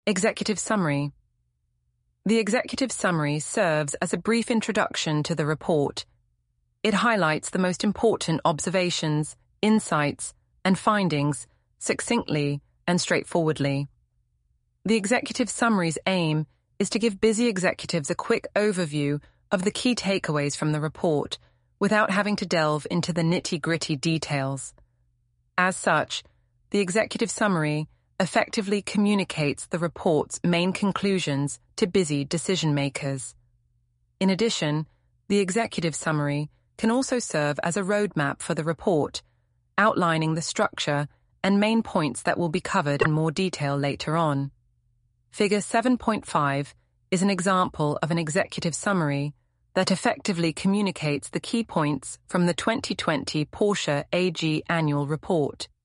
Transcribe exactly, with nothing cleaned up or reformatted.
Executive Summary. The executive summary serves as a brief introduction to the report. It highlights the most important observations, insights, and findings succinctly and straightforwardly. The executive summary's aim is to give busy executives a quick overview of the key takeaways from the report without having to delve into the nitty-gritty details. As such, the executive summary effectively communicates the report's main conclusions to busy decision-makers. In addition, the executive summary can also serve as a roadmap for the report, outlining the structure and main points that will be covered in more detail later on. Figure seven point five is an example of an executive summary that effectively communicates the key points from the twenty twenty Porsche A G Annual Report.